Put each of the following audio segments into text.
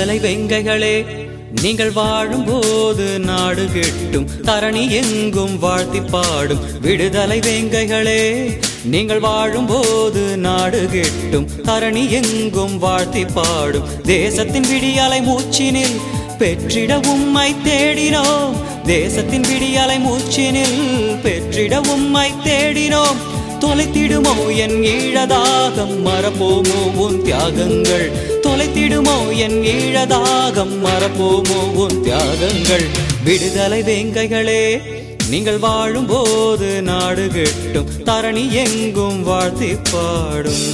விடுதலை வெங்கைகளே, நீங்கள் வாழும்போது நாடு கெட்டும், தரணி எங்கும் வாழ்த்தி பாடும். விடுதலை வெங்கைகளே, நீங்கள் வாழும்போது நாடு கெட்டும், தரணி எங்கும் வாழ்த்தி பாடும். தேசத்தின் விடியலை மூச்சினில் பெற்றிட உம்மை தேடினோம். தேசத்தின் விடியலை மூச்சினில் பெற்றிட உம்மை தேடினோம். தொலைத்திடுமோ என் ஈழதாகம், மறப்போமோ உன் தியாகங்கள். தொலைத்திடுமோ என் ஈழதாகம், மறப்போமோ உன் தியாகங்கள். விடுதலை வேங்கைகளே, நீங்கள் வாழும்போது நாடு கெட்டும், தரணி எங்கும் வாழ்த்தி பாடும்.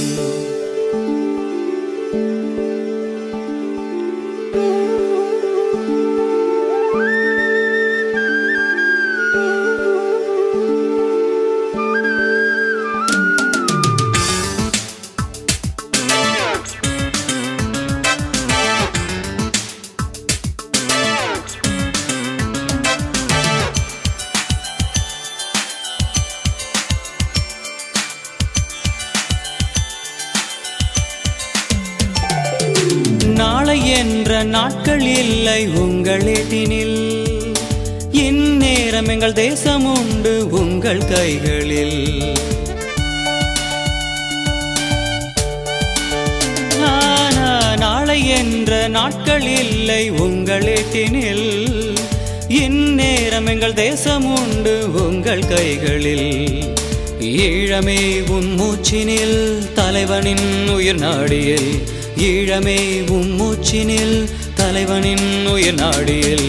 நாளை என்ற நாட்கள் இல்லை உங்கள் ஏட்டினில். இந்நேரம் எங்கள் தேசம் உண்டு உங்கள் கைகளில். நாளை என்ற நாட்கள் இல்லை உங்கள் ஏட்டினில். இந்நேரம் எங்கள் தேசம் உண்டு உங்கள் கைகளில். ஈழமே உன் மூச்சினில், தலைவனின் உயிர் நாடியில். ஈழமே உம் மூச்சினில், தலைவனின் உயிர் நாடியில்.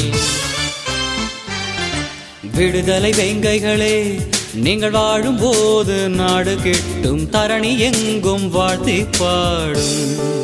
விடுதலை வேங்கைகளே, நீங்கள் வாழும்போது நாடு கெட்டும், தரணி எங்கும் வாழ்த்தி பாடும்.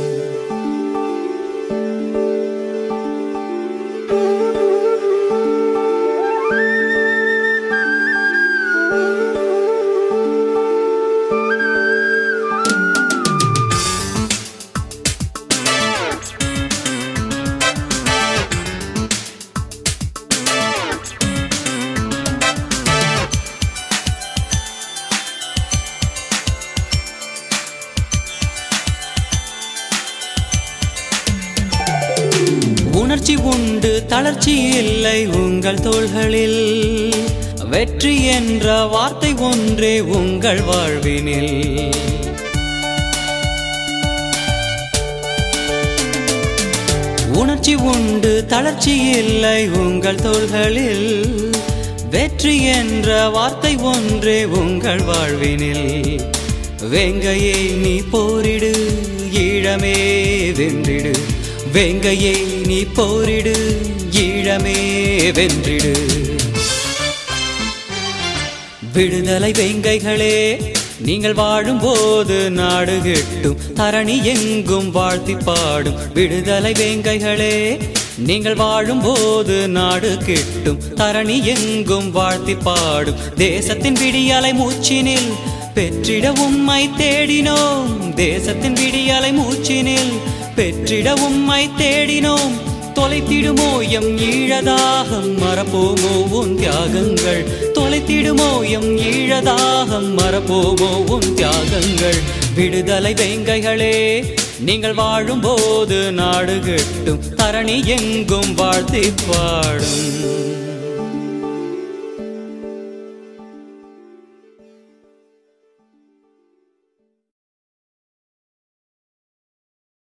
உணர்ச்சி உண்டு, தளர்ச்சி இல்லை உங்கள் தோள்களில். வெற்றி என்ற வார்த்தை ஒன்றே உங்கள் வாழ்வினில். உணர்ச்சி உண்டு, தளர்ச்சி இல்லை உங்கள் தோள்களில். வெற்றி என்ற வார்த்தை ஒன்றே உங்கள் வாழ்வினில். வேங்கையை நீ போரிடு, ஈழமே வென்றிடு. வேங்கையை நீ போரிடு, ஈழமே வென்றிடு. விடுதலை வேங்கைகளே, நீங்கள் வாழும்போது நாடு கெட்டும், தரணி எங்கும் வாழ்த்தி பாடும். விடுதலை வேங்கைகளே, நீங்கள் வாழும்போது நாடு கெட்டும், தரணி எங்கும் வாழ்த்தி பாடும். தேசத்தின் விடியலை மூச்சினில் பெற்றிட உம்மை தேடினோம். தேசத்தின் விடியலை மூச்சினில் பெற்றிட உம்மை தேடினோம். தொலைத்திடுமோ எம் ஈழதாகம், மறப்போமோ உன் தியாகங்கள். தொலைத்திடுமோ எம் ஈழதாகம், மறப்போமோ உன் தியாகங்கள். விடுதலை வேங்கைகளே, நீங்கள் வாழும்போது நாடு கெட்டும், தரணி எங்கும் வாழ்த்தி பாடும்.